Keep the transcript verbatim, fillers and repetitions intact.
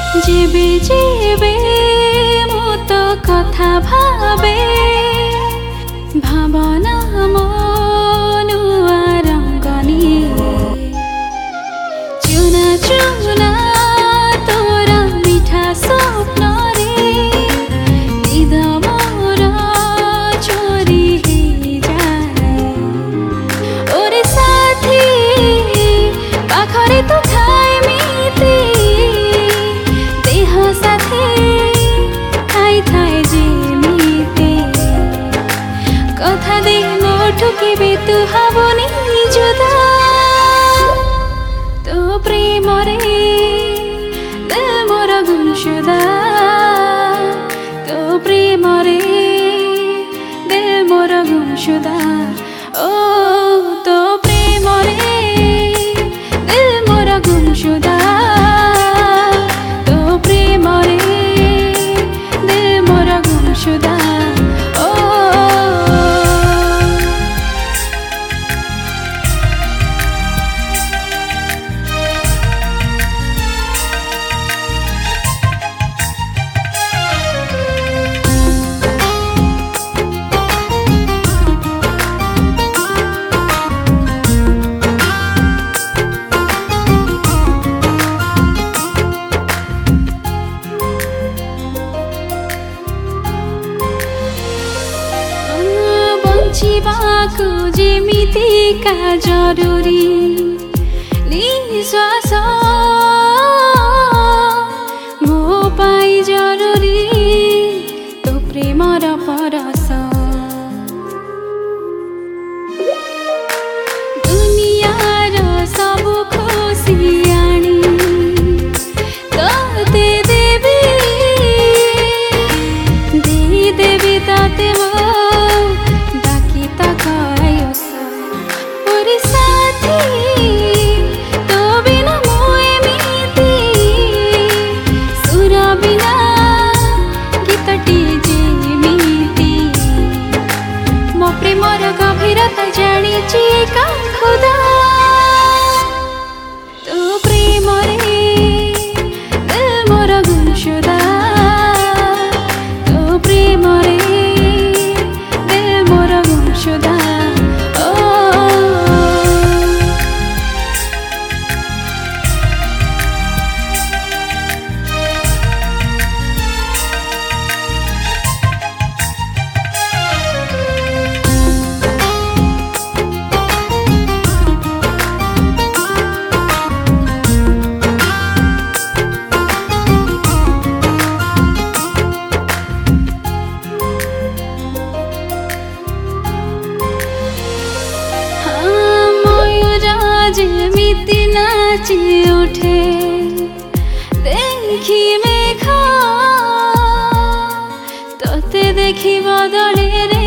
जेबे जेबे मो तो कथा भावे भावना मनुआ रंगनी चुना चुना तोरा मिठा स्वप्न रे निद मोर चोरी ही जाए ओरे साथी पाखरे तो थाए मिते देह साथे थाई थाए जेमिते कथा दे मोठु केबे तू हबनी जुदा तो प्रेम रे दिल मोर गुमशुदा तो प्रेम रे दिल मोर गुमशुदा ओ तो प्रेम रे दिल मोर गुमशुदा तो प्रेम रे दिल मोर गुमशुदा ओ बंचिबाकु जेमितिका जरुरी निश्वास मो पाई जरुरी तो प्रेमर परस दुनियार सबु खुशी आनी तोते देवी दे देवी ताते मो प्रेमर गभीरता जानिछि का खुदा तो प्रेम रे दिल मोर गुमशुदा तो प्रेम रे दिल मोर गुमशुदा ओ जेमिति नाची उठे देखी मेघ तोते देखी बदले रे